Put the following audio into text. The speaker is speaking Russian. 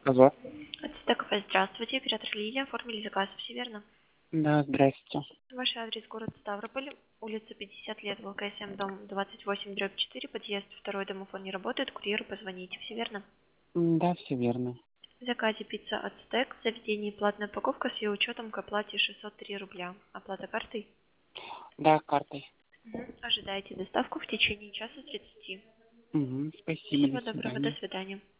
Алло. Ацтекова, здравствуйте. Оператор Лилия. Оформили заказ, все верно? Да, здрасте. Ваш адрес город Ставрополь, улица 50 лет, ВЛКСМ, дом 28/4, подъезд, второй домофон не работает, курьеру позвоните, все верно? Да, все верно. В заказе пицца Ацтек, в заведении платная упаковка с ее учетом к оплате 603 рубля. Оплата картой? Да, картой. Ожидайте доставку в течение часа с 30. Угу, спасибо, Всего до доброго, до свидания. свидания.